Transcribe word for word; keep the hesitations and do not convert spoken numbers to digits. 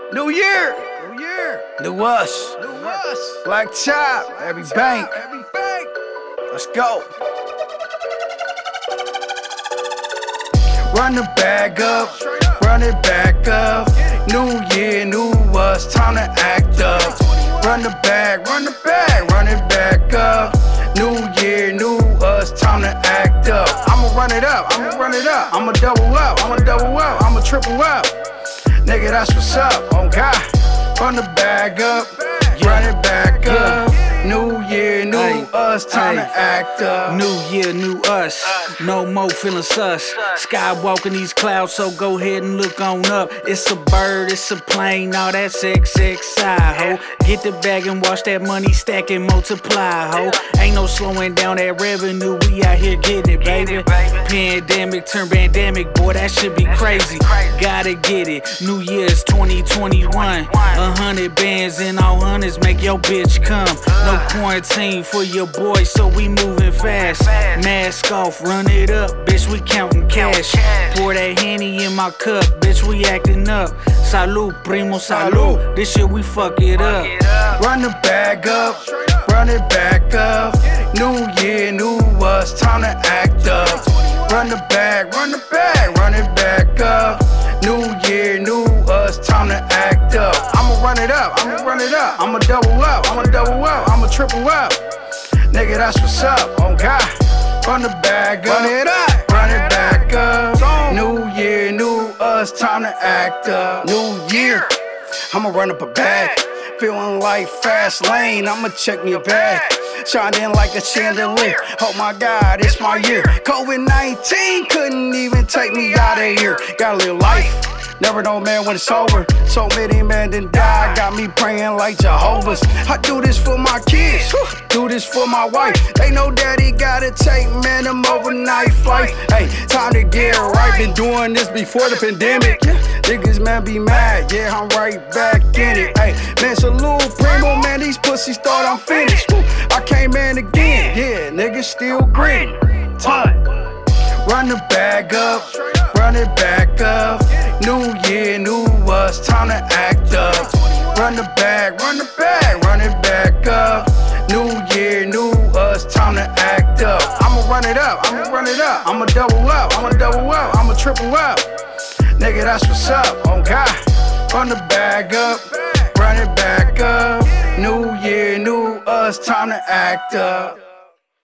New year, New year, new us, new us. black top, every bank. Every bank. Let's go. Run the bag up, run it back up. New year, new us, time to act up. Run the bag, run the bag, run it back up. New year, new us, time to act up. I'ma run it up, I'ma run it up. I'ma double up, I'ma double up, I'ma triple up. Nigga, that's what's up, oh God. Run the bag up, run it back up. New year, new Ay, us, time ay. to act up. New year, new us, no more feeling sus. Skywalking these clouds, so go ahead and look on up. It's a bird, it's a plane, all that's X X I, ho. Get the bag and watch that money stack and multiply, ho. Ain't no slowing down that revenue, we out here getting it, baby. Pandemic turn pandemic, boy, that should be crazy. Gotta get it, New Year's twenty twenty-one. A hundred bands and all hundreds make your bitch come. No quarantine for your boy, so we moving fast. Mask off, run it up, bitch, we counting cash. Pour that Henny in my cup, bitch, we acting up. Salud, primo, salud. This shit, we fuck it up. Run the bag up, run it back up. New year, new us, time to act up. Run the bag, run the bag, run it back up. New year, new us, time to act up. I'ma run it up, I'ma run it up. I'ma double up, I'ma double up, I'ma triple up. Nigga, that's what's up, oh God. Run the bag up, Run it up, run it back up. New year, new us, time to act up. New year, I'ma run up a bag. Feeling like fast lane, I'ma check me a bag. Shining like a chandelier, oh my God, it's my year. COVID nineteen couldn't even take me out of here. Gotta live life, never know man when it's over. So many men done died, got me praying like Jehovah's. I do this for my kids, do this for my wife. They know daddy gotta take man them overnight flight. Hey, time to get right, been doing this before the pandemic. Niggas man be mad, yeah I'm right back in it. Hey, man salute primo, man these pussies thought I'm finished. Woo, I came in again, yeah niggas still gritty. Time, run the bag up, run it back up. New year, new us, time to act up. Run the bag, run the bag, run it back up. New year, new us, time to act up. I'ma run it up, I'ma run it up, I'ma double up, I'ma double up, I'ma triple up. Nigga, that's what's up, oh God. Run the bag up, run it back up. New year, new us, time to act up.